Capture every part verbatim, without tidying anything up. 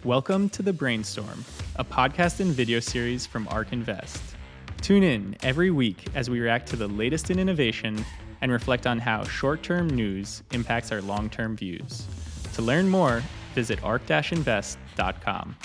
Welcome to The Brainstorm, a podcast and video series from ARK Invest. Tune in every week as we react to the latest in innovation and reflect on how short-term news impacts our long-term views. To learn more, visit ark dash invest dot com.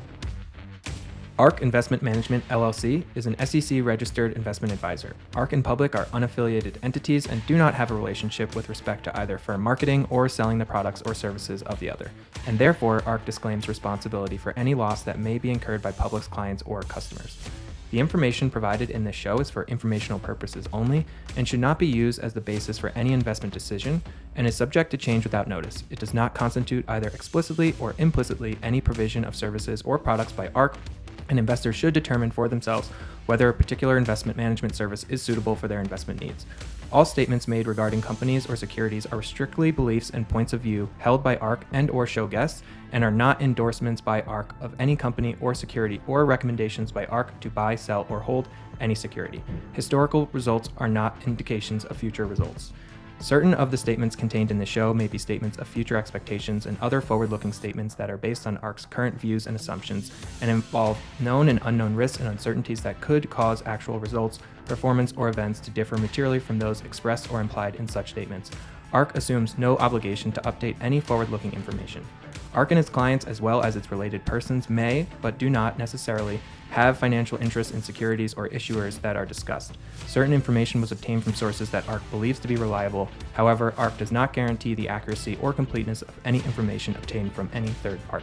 ARK Investment Management, L L C is an S E C-registered investment advisor. ARK and Public are unaffiliated entities and do not have a relationship with respect to either firm marketing or selling the products or services of the other, and therefore ARK disclaims responsibility for any loss that may be incurred by Public's clients or customers. The information provided in this show is for informational purposes only and should not be used as the basis for any investment decision and is subject to change without notice. It does not constitute either explicitly or implicitly any provision of services or products by ARK, and investors should determine for themselves whether a particular investment management service is suitable for their investment needs. All statements made regarding companies or securities are strictly beliefs and points of view held by ARK and or show guests and are not endorsements by ARK of any company or security or recommendations by ARK to buy, sell, or hold any security. Historical results are not indications of future results. Certain of the statements contained in the show may be statements of future expectations and other forward-looking statements that are based on ARK's current views and assumptions and involve known and unknown risks and uncertainties that could cause actual results, performance, or events to differ materially from those expressed or implied in such statements. ARK assumes no obligation to update any forward-looking information. ARK and its clients, as well as its related persons, may, but do not necessarily, have financial interests in securities or issuers that are discussed. Certain information was obtained from sources that ARK believes to be reliable. However, ARK does not guarantee the accuracy or completeness of any information obtained from any third party.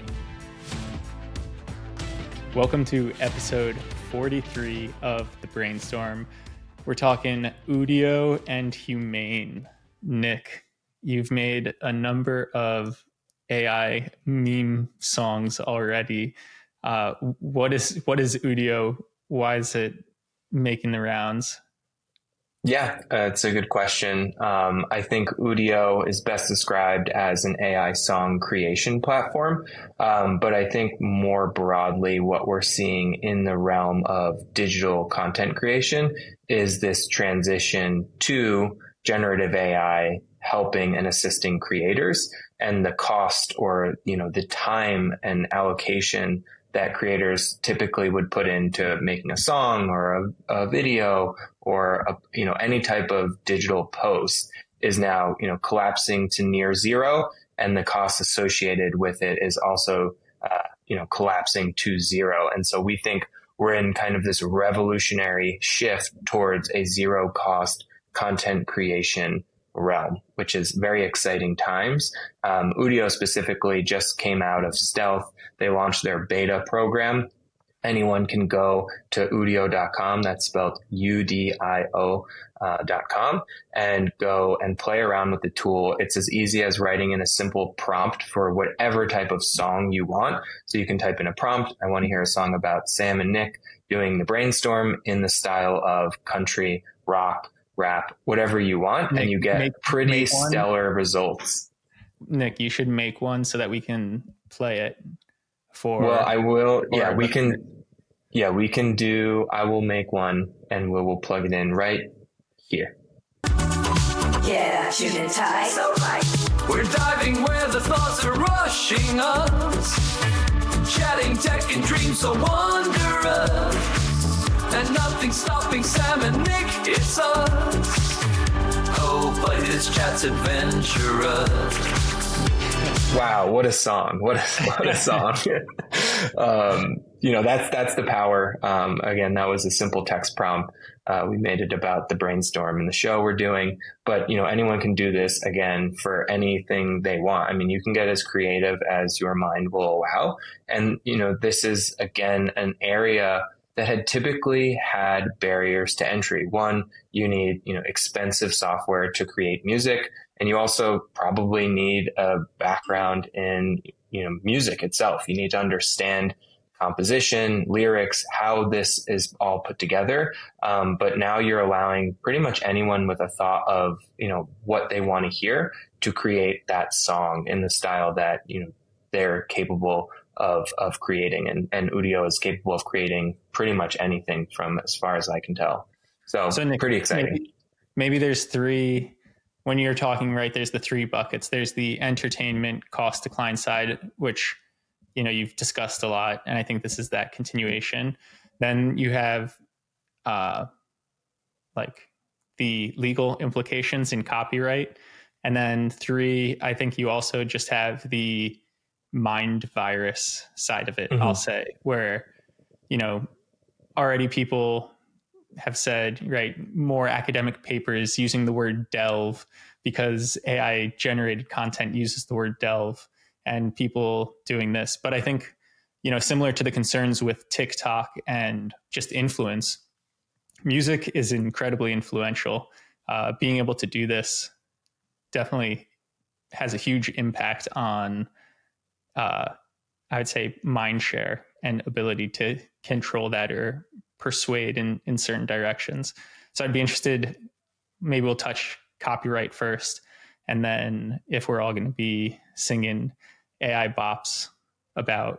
Welcome to episode forty-three of The Brainstorm. We're talking Udio and Humane. Nick, you've made a number of A I meme songs already. Uh, what is what is Udio? Why is it making the rounds? Yeah, uh, it's a good question. Um, I think Udio is best described as an A I song creation platform. Um, but I think more broadly, what we're seeing in the realm of digital content creation is this transition to generative A I helping and assisting creators, and the cost or, you know, the time and allocation that creators typically would put into making a song or a, a video or a, you know, any type of digital post is now, you know, collapsing to near zero, and the cost associated with it is also, uh, you know, collapsing to zero. And so we think we're in kind of this revolutionary shift towards a zero cost content creation realm, which is very exciting times. Um, Udio specifically just came out of stealth. They launched their beta program. Anyone can go to udio dot com, that's spelled U D I O uh, dot com, and go and play around with the tool. It's as easy as writing in a simple prompt for whatever type of song you want. So you can type in a prompt, I want to hear a song about Sam and Nick doing the brainstorm in the style of country, rock, rap, whatever you want, Nick, and you get make, pretty make stellar results. Nick, you should make one so that we can play it for. Well, I will. Yeah, we can. Yeah, we can do. I will make one, and we will plug it in right here. Yeah, shooting tight. So right. We're diving where the thoughts are rushing us, chatting tech and dreams so wondrous. And nothing's stopping Sam and Nick, it's us. Oh, but this chat's adventurous. Wow, what a song. What a, what a song. um, you know, that's that's the power. Um, again, that was a simple text prompt. Uh, we made it about the brainstorm and the show we're doing. But, you know, anyone can do this, again, for anything they want. I mean, you can get as creative as your mind will allow. And, you know, this is, again, an area that had typically had barriers to entry. One, you need, you know, expensive software to create music, and you also probably need a background in, you know, music itself. You need to understand composition, lyrics, how this is all put together. Um, but now you're allowing pretty much anyone with a thought of, you know, what they want to hear to create that song in the style that, you know, they're capable of of creating, and, and Udio is capable of creating pretty much anything from as far as I can tell. So, so Nick, pretty exciting. Maybe, maybe there's three, when you're talking, right, there's the three buckets. There's the entertainment cost decline side, which you know, you've discussed a lot, and I think this is that continuation. Then you have uh, like the legal implications in copyright. And then three, I think you also just have the mind virus side of it, mm-hmm. I'll say, where, you know, already people have said, right, more academic papers using the word delve because A I generated content uses the word delve, and people doing this. But I think, you know, similar to the concerns with TikTok and just influence, music is incredibly influential. Uh, being able to do this definitely has a huge impact on, uh, I would say, mind share and ability to control that or persuade in, in certain directions. So I'd be interested, maybe we'll touch copyright first, and then if we're all going to be singing A I bops about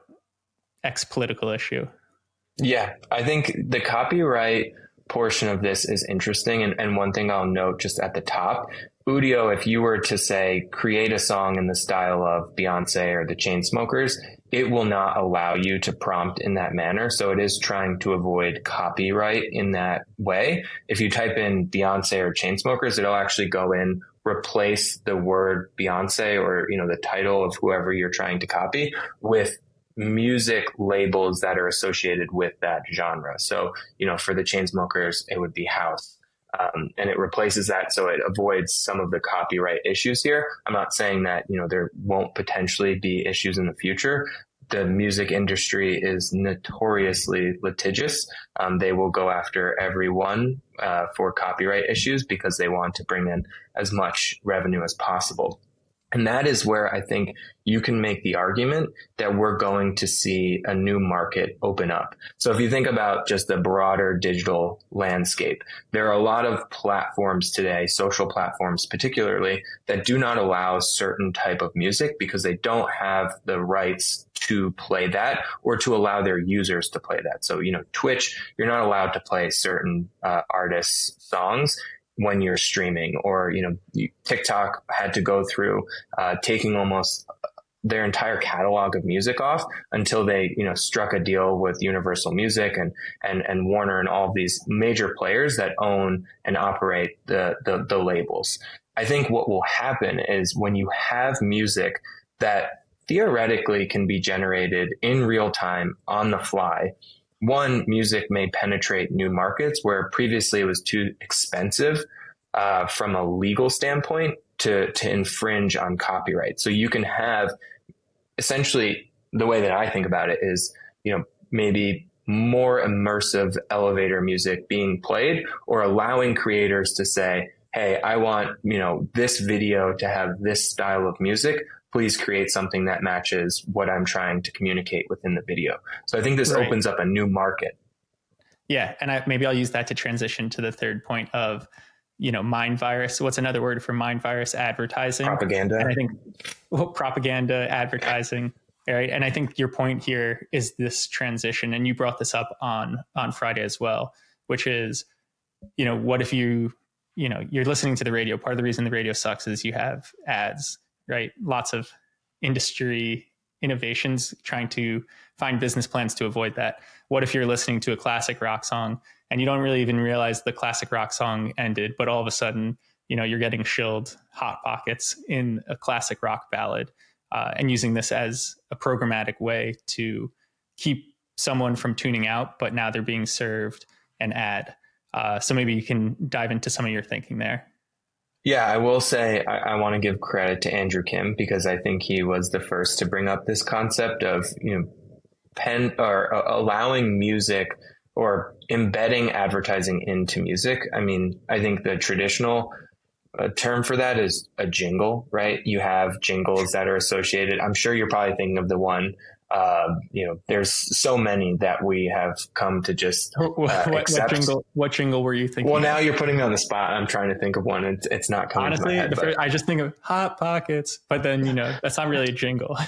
X political issue. Yeah, I think the copyright portion of this is interesting. And, and one thing I'll note just at the top, Udio, if you were to say, create a song in the style of Beyonce or the Chainsmokers, it will not allow you to prompt in that manner. So it is trying to avoid copyright in that way. If you type in Beyonce or Chainsmokers, it'll actually go in, replace the word Beyonce or, you know, the title of whoever you're trying to copy with music labels that are associated with that genre. So, you know, for the Chainsmokers, it would be house. Um, and it replaces that, so it avoids some of the copyright issues here. I'm not saying that, you know, there won't potentially be issues in the future. The music industry is notoriously litigious. Um, they will go after everyone uh, for copyright issues because they want to bring in as much revenue as possible. And that is where I think you can make the argument that we're going to see a new market open up. So if you think about just the broader digital landscape, there are a lot of platforms today, social platforms particularly, that do not allow certain type of music because they don't have the rights to play that or to allow their users to play that. So, you know, Twitch, you're not allowed to play certain uh, artists' songs when you're streaming, or, you know, TikTok had to go through uh, taking almost their entire catalog of music off until they, you know, struck a deal with Universal Music and, and, and Warner and all of these major players that own and operate the, the, the labels. I think what will happen is when you have music that theoretically can be generated in real time on the fly, one, music may penetrate new markets where previously it was too expensive uh, from a legal standpoint to, to infringe on copyright. So you can have essentially, the way that I think about it is, you know, maybe more immersive elevator music being played, or allowing creators to say, hey, I want, you know, this video to have this style of music. Please create something that matches what I'm trying to communicate within the video. So I think this right. opens up a new market. Yeah. And I, maybe I'll use that to transition to the third point of, you know, mind virus. What's another word for mind virus? Advertising. Propaganda. And I think well, propaganda, advertising. Right. And I think your point here is this transition. And you brought this up on, on Friday as well, which is, you know, what if you, you know, you're listening to the radio. Part of the reason the radio sucks is you have ads, right? Lots of industry innovations trying to find business plans to avoid that. What if you're listening to a classic rock song and you don't really even realize the classic rock song ended, but all of a sudden, you know, you're getting shilled Hot Pockets in a classic rock ballad, uh, and using this as a programmatic way to keep someone from tuning out, but now they're being served an ad. Uh, so maybe you can dive into some of your thinking there. Yeah, I will say I, I want to give credit to Andrew Kim, because I think he was the first to bring up this concept of, you know, pen or uh, allowing music or embedding advertising into music. I mean, I think the traditional uh, term for that is a jingle, right? You have jingles that are associated. I'm sure you're probably thinking of the one. Uh, you know, there's so many that we have come to just uh, what, accept. What jingle, what jingle were you thinking? Well, now of? You're putting me on the spot. I'm trying to think of one. It's, it's not coming Honestly, to my head. The first, I just think of Hot Pockets, but then, you know, that's not really a jingle.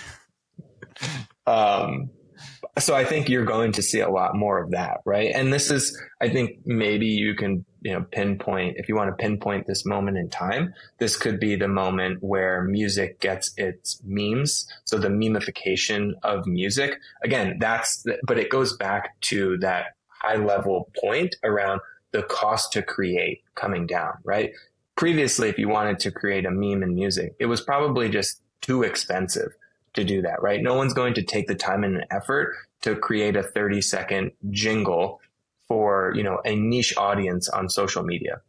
um, so I think you're going to see a lot more of that, right? And this is, I think maybe you can you know, pinpoint, if you want to pinpoint this moment in time, this could be the moment where music gets its memes. So the memification of music, again, that's, but it goes back to that high level point around the cost to create coming down, right? Previously, if you wanted to create a meme in music, it was probably just too expensive to do that, right? No one's going to take the time and effort to create a thirty second jingle for, you know, a niche audience on social media.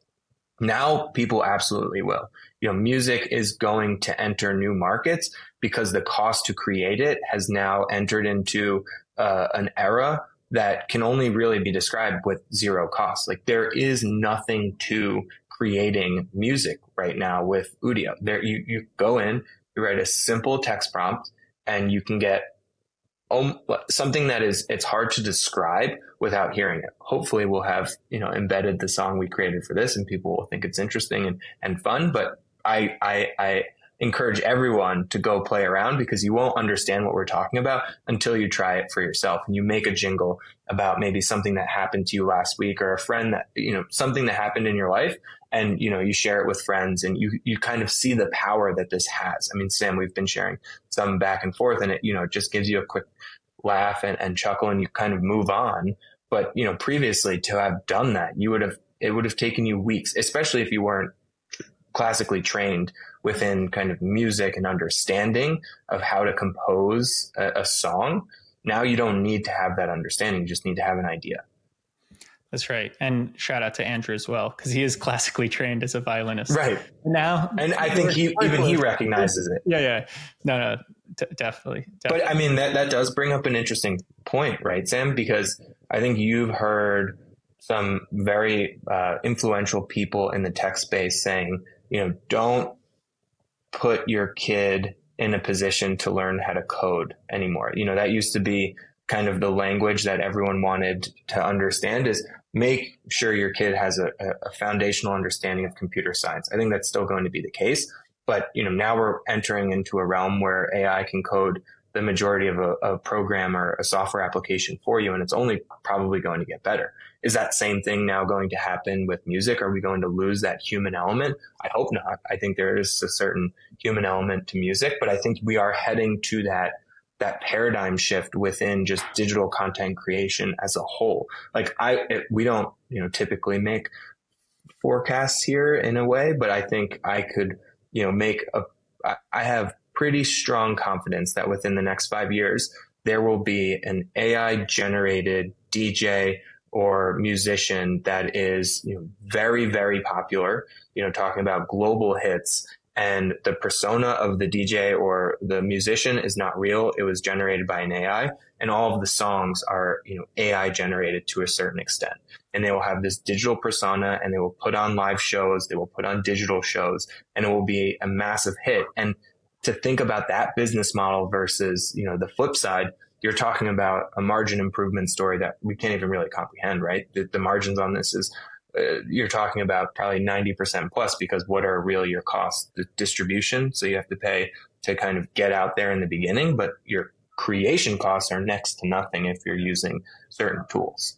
Now people absolutely will. You know, music is going to enter new markets because the cost to create it has now entered into uh, an era that can only really be described with zero cost. Like there is nothing to creating music right now with Udio. There, you, you go in, you write a simple text prompt, and you can get um, something that is, it's hard to describe without hearing it. Hopefully we'll have, you know, embedded the song we created for this and people will think it's interesting and, and fun. But I, I, I encourage everyone to go play around because you won't understand what we're talking about until you try it for yourself and you make a jingle about maybe something that happened to you last week or a friend that, you know, something that happened in your life. And, you know, you share it with friends and you, you kind of see the power that this has. I mean, Sam, we've been sharing some back and forth and it, you know, it just gives you a quick laugh and, and chuckle and you kind of move on. But, you know, previously to have done that, you would have, it would have taken you weeks, especially if you weren't classically trained within kind of music and understanding of how to compose a, a song. Now you don't need to have that understanding. You just need to have an idea. That's right. And shout out to Andrew as well, because he is classically trained as a violinist. Right. Now. And I think he, even he recognizes it. Yeah, yeah. No, no, d- definitely, definitely. But I mean, that, that does bring up an interesting point, right, Sam? Because I think you've heard some very uh, influential people in the tech space saying, you know, don't put your kid in a position to learn how to code anymore. You know, that used to be kind of the language that everyone wanted to understand is make sure your kid has a, a foundational understanding of computer science. I think that's still going to be the case. But, you know, now we're entering into a realm where A I can code the majority of a, a program or a software application for you. And it's only probably going to get better. Is that same thing now going to happen with music? Are we going to lose that human element? I hope not. I think there is a certain human element to music, but I think we are heading to that that paradigm shift within just digital content creation as a whole. Like I, it, we don't, you know, typically make forecasts here in a way, but I think I could, you know, make a, I have pretty strong confidence that within the next five years, there will be an A I generated D J or musician that is, you know, very, very popular, you know, talking about global hits. And the persona of the D J or the musician is not real. It was generated by an A I, and all of the songs are, you know, A I generated to a certain extent. And they will have this digital persona, and they will put on live shows. They will put on digital shows, and it will be a massive hit. And to think about that business model versus, you know, the flip side, you're talking about a margin improvement story that we can't even really comprehend, right? The, the margins on this is, Uh, you're talking about probably ninety percent plus, because what are really your costs? The distribution. So you have to pay to kind of get out there in the beginning, but your creation costs are next to nothing if you're using certain tools.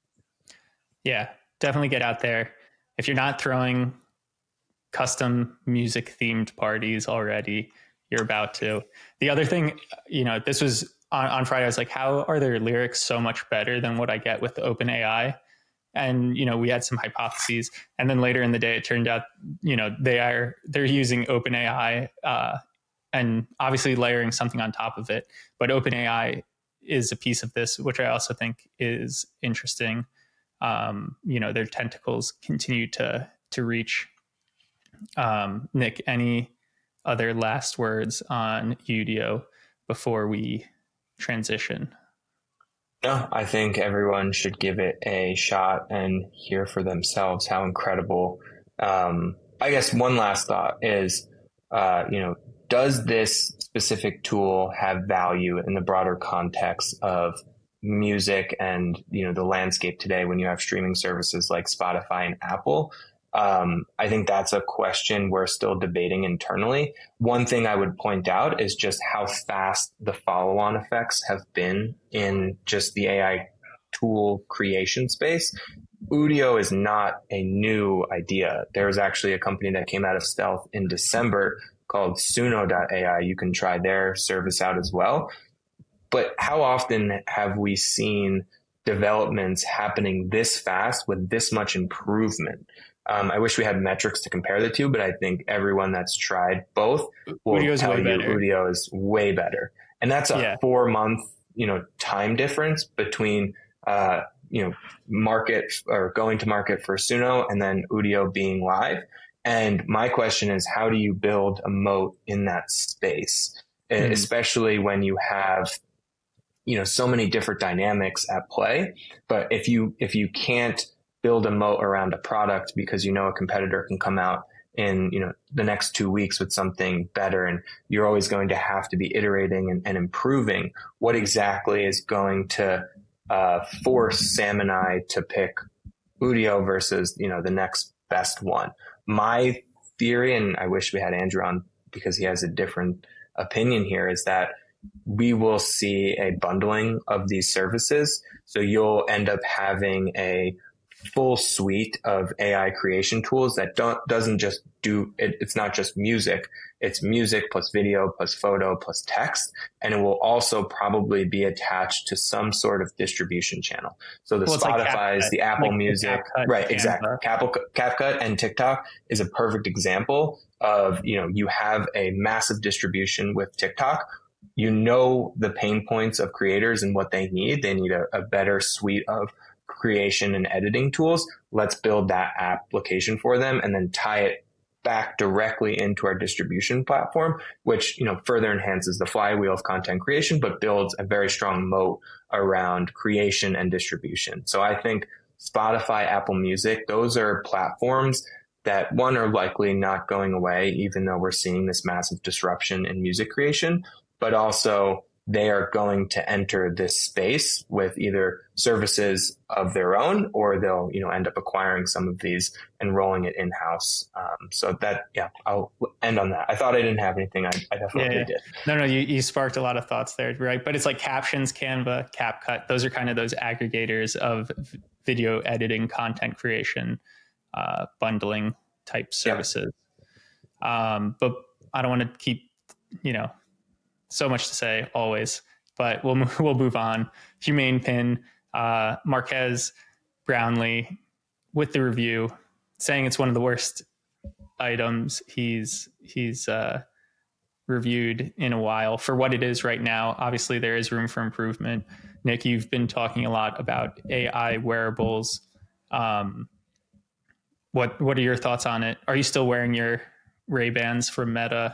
Yeah, definitely get out there. If you're not throwing custom music themed parties already, you're about to. The other thing, you know, this was on, on Friday, I was like, how are their lyrics so much better than what I get with OpenAI? And, you know, we had some hypotheses, and then later in the day, it turned out, you know, they are, they're using OpenAI uh, and obviously layering something on top of it. But OpenAI is a piece of this, which I also think is interesting. Um, you know, their tentacles continue to, to reach. Um, Nick, any other last words on Udio before we transition? No, I think everyone should give it a shot and hear for themselves how incredible. Um, I guess one last thought is, uh, you know, does this specific tool have value in the broader context of music and, you know, the landscape today when you have streaming services like Spotify and Apple? Um, I think that's a question we're still debating internally. One thing I would point out is just how fast the follow-on effects have been in just the A I tool creation space. Udio is not a new idea. There was actually a company that came out of stealth in December called Suno dot A I. You can try their service out as well. But how often have we seen developments happening this fast with this much improvement? Um, I wish we had metrics to compare the two, but I think everyone that's tried both will Udio's tell way you better. Udio is way better. And that's a Yeah. four month, you know, time difference between, uh, you know, market or going to market for Suno and then Udio being live. And my question is, how do you build a moat in that space, mm. especially when you have, you know, so many different dynamics at play? But if you, if you can't build a moat around a product because you know a competitor can come out in, you know, the next two weeks with something better, and you're always going to have to be iterating and, and improving, what exactly is going to uh, force Sam and I to pick Udio versus, you know, the next best one? My theory, and I wish we had Andrew on because he has a different opinion here, is that we will see a bundling of these services. So you'll end up having a full suite of A I creation tools that don't doesn't just do it, it's not just music, it's music plus video plus photo plus text, and it will also probably be attached to some sort of distribution channel. So the Well, it's like Spotify's, CapCut, the Apple like the Music, CapCut, right? Canva. Exactly. CapCut, CapCut and TikTok is a perfect example of, you know, you have a massive distribution with TikTok. You know the pain points of creators and what they need. They need a, a better suite of creation and editing tools. Let's build that application for them and then tie it back directly into our distribution platform, which, you know, further enhances the flywheel of content creation, but builds a very strong moat around creation and distribution. So I think Spotify, Apple Music, those are platforms that, one, are likely not going away, even though we're seeing this massive disruption in music creation, but also they are going to enter this space with either services of their own, or they'll, you know, end up acquiring some of these and rolling it in house. Um, so that, yeah, I'll end on that. I thought I didn't have anything. I, I definitely yeah, yeah. did. No, no, you, you sparked a lot of thoughts there, right? But it's like Captions, Canva, CapCut. Those are kind of those aggregators of v- video editing, content creation, uh, bundling type services. Yeah. Um, but I don't want to keep, you know, so much to say always, but we'll we'll move on. Humane Pin, uh, Marques Brownlee with the review, saying it's one of the worst items he's he's uh, reviewed in a while for what it is right now. Obviously, there is room for improvement. Nick, you've been talking a lot about A I wearables. Um, what what are your thoughts on it? Are you still wearing your Ray-Bans from Meta?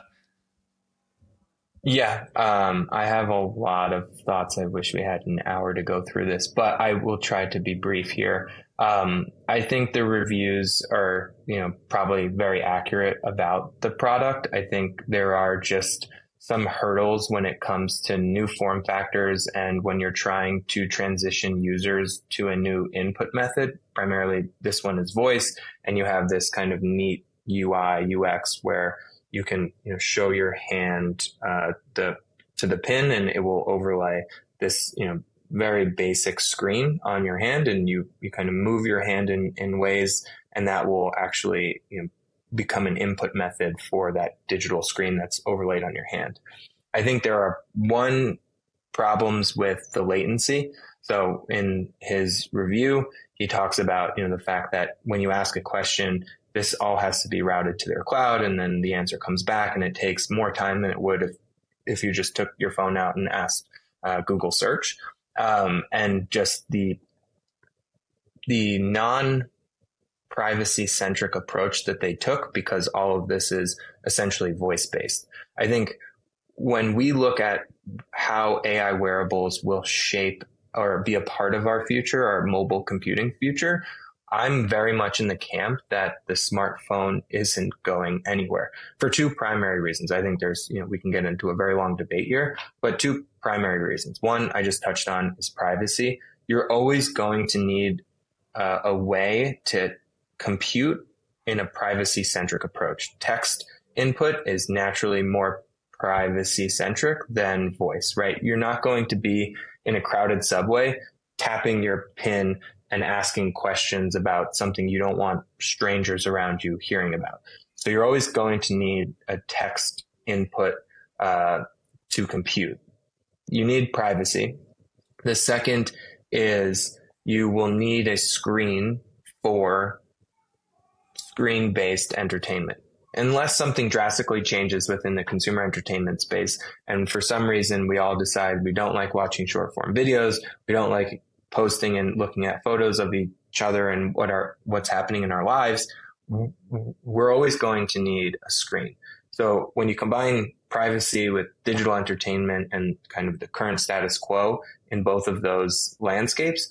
Yeah, um, I have a lot of thoughts. I wish we had an hour to go through this, but I will try to be brief here. Um, I think the reviews are, you know, probably very accurate about the product. I think there are just some hurdles when it comes to new form factors and when you're trying to transition users to a new input method. Primarily, this one is voice, and you have this kind of neat U I, U X where you can, you know, show your hand uh, the to the pin, and it will overlay this, you know, very basic screen on your hand, and you you kind of move your hand in in ways, and that will actually, you know, become an input method for that digital screen that's overlaid on your hand. I think there are one problems with the latency. So in his review, he talks about, you know, the fact that when you ask a question, this all has to be routed to their cloud, and then the answer comes back, and it takes more time than it would if, if you just took your phone out and asked uh, Google search. Um, and just the the non-privacy centric approach that they took, because all of this is essentially voice based. I think when we look at how A I wearables will shape or be a part of our future, our mobile computing future, I'm very much in the camp that the smartphone isn't going anywhere for two primary reasons. I think there's, you know, we can get into a very long debate here, but two primary reasons. One, I just touched on, is privacy. You're always going to need uh, a way to compute in a privacy centric approach. Text input is naturally more privacy centric than voice, right? You're not going to be in a crowded subway tapping your pin and asking questions about something you don't want strangers around you hearing about. So you're always going to need a text input uh, to compute. You need privacy. The second is you will need a screen for screen-based entertainment. Unless something drastically changes within the consumer entertainment space, and for some reason we all decide we don't like watching short-form videos, we don't like posting and looking at photos of each other and what are what's happening in our lives, we're always going to need a screen. So when you combine privacy with digital entertainment and kind of the current status quo in both of those landscapes,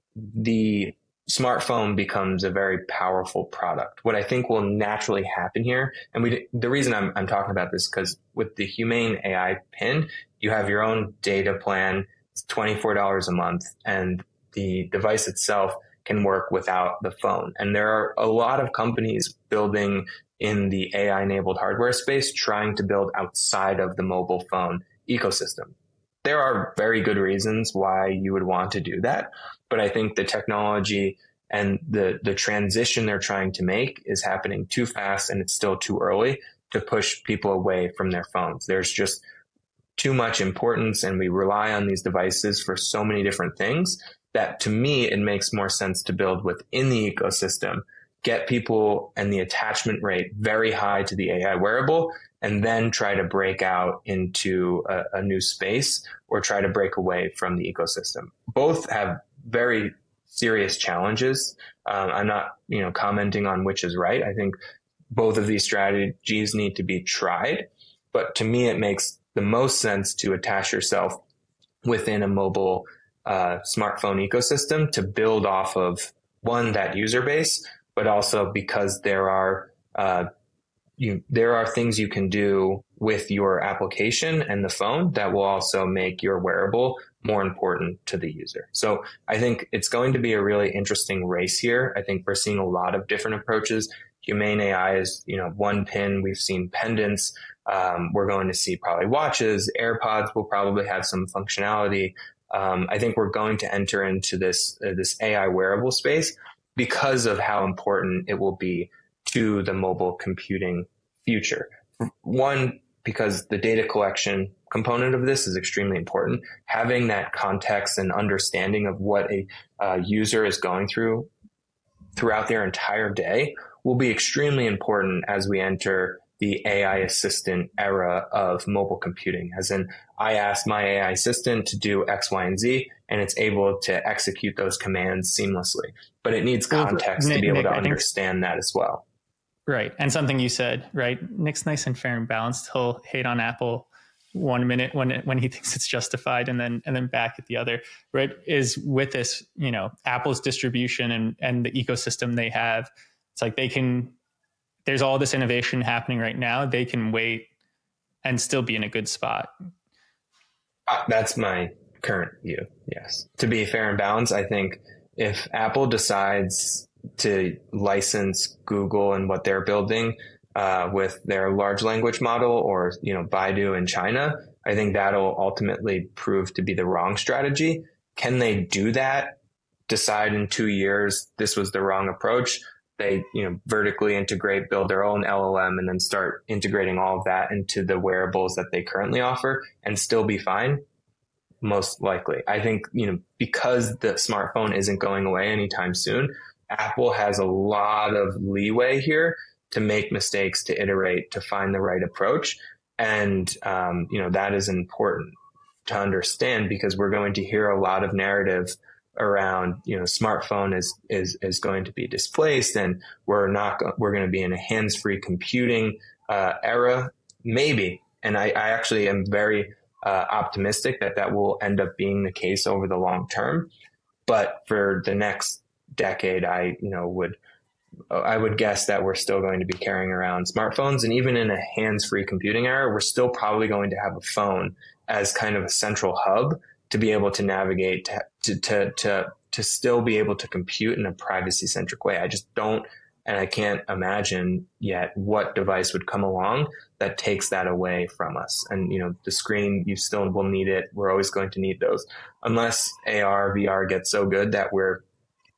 the smartphone becomes a very powerful product. What I think will naturally happen here, and we, the reason I'm, I'm talking about this, because with the Humane A I pin, you have your own data plan. It's twenty-four dollars a month, and the device itself can work without the phone. And there are a lot of companies building in the A I-enabled hardware space, trying to build outside of the mobile phone ecosystem. There are very good reasons why you would want to do that, but I think the technology and the, the transition they're trying to make is happening too fast, and it's still too early to push people away from their phones. There's just too much importance, and we rely on these devices for so many different things that, to me, it makes more sense to build within the ecosystem, get people and the attachment rate very high to the A I wearable, and then try to break out into a, a new space or try to break away from the ecosystem. Both have very serious challenges. Um, I'm not, you know, commenting on which is right. I think both of these strategies need to be tried, but to me, it makes the most sense to attach yourself within a mobile uh, smartphone ecosystem to build off of, one, that user base, but also because there are uh, you, there are things you can do with your application and the phone that will also make your wearable more important to the user. So I think it's going to be a really interesting race here. I think we're seeing a lot of different approaches. Humane A I is, you know, one pin. We've seen pendants. Um, we're going to see probably watches. AirPods will probably have some functionality. Um, I think we're going to enter into this uh, this A I wearable space because of how important it will be to the mobile computing future. One, because the data collection component of this is extremely important. Having that context and understanding of what a uh, user is going through throughout their entire day will be extremely important as we enter the A I assistant era of mobile computing. As in, I ask my A I assistant to do X, Y, and Z, and it's able to execute those commands seamlessly. But it needs context Nick, to be able Nick, to I understand think, that as well. Right. And something you said, right? Nick's nice and fair and balanced. He'll hate on Apple one minute when it, when he thinks it's justified, and then and then back at the other, right? Is with this, you know, Apple's distribution and and the ecosystem they have. It's like they can, there's all this innovation happening right now. They can wait and still be in a good spot. Uh, that's my current view. Yes. To be fair and balanced, I think if Apple decides to license Google and what they're building uh, with their large language model, or, you know, Baidu in China, I think that'll ultimately prove to be the wrong strategy. Can they do that? Decide in two years this was the wrong approach? They, you know, vertically integrate, build their own L L M, and then start integrating all of that into the wearables that they currently offer and still be fine? Most likely. I think, you know, because the smartphone isn't going away anytime soon, Apple has a lot of leeway here to make mistakes, to iterate, to find the right approach. And, um, you know, that is important to understand, because we're going to hear a lot of narrative around, you know, smartphone is, is, is going to be displaced, and we're not, we're going to be in a hands-free computing uh, era. Maybe. And I, I actually am very uh, optimistic that that will end up being the case over the long term. But for the next decade, I, you know, would, I would guess that we're still going to be carrying around smartphones, and even in a hands-free computing era, we're still probably going to have a phone as kind of a central hub to be able to navigate, to, to, to, to, to still be able to compute in a privacy-centric way. I just don't, and I can't imagine yet what device would come along that takes that away from us. And, you know, the screen, you still will need it. We're always going to need those, unless A R, V R gets so good that we're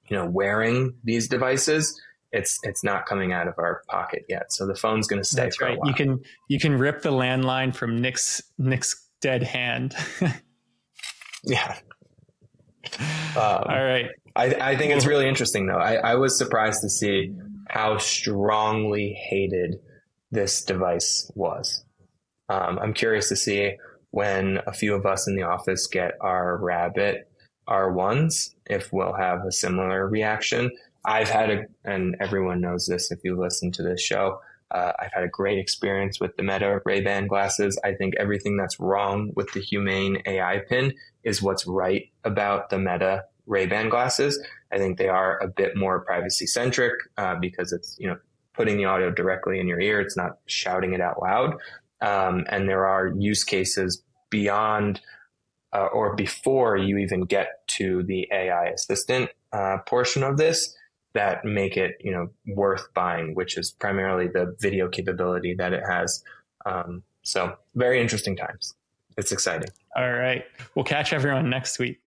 you know, wearing these devices, it's it's not coming out of our pocket yet. So the phone's going to stay That's for right. a while. You can you can rip the landline from Nick's Nick's dead hand. Yeah. Um, All right. I, I think it's really interesting, though. I, I was surprised to see how strongly hated this device was. Um, I'm curious to see when a few of us in the office get our Rabbit R ones, if we'll have a similar reaction. I've had a, and everyone knows this if you listen to this show, uh, I've had a great experience with the Meta Ray-Ban glasses. I think everything that's wrong with the Humane A I pin is what's right about the Meta Ray-Ban glasses. I think they are a bit more privacy centric uh, because it's, you know, putting the audio directly in your ear. It's not shouting it out loud. Um, and there are use cases beyond uh, or before you even get to the A I assistant uh, portion of this that make it, you know, worth buying, which is primarily the video capability that it has. Um, so very interesting times. It's exciting. All right. We'll catch everyone next week.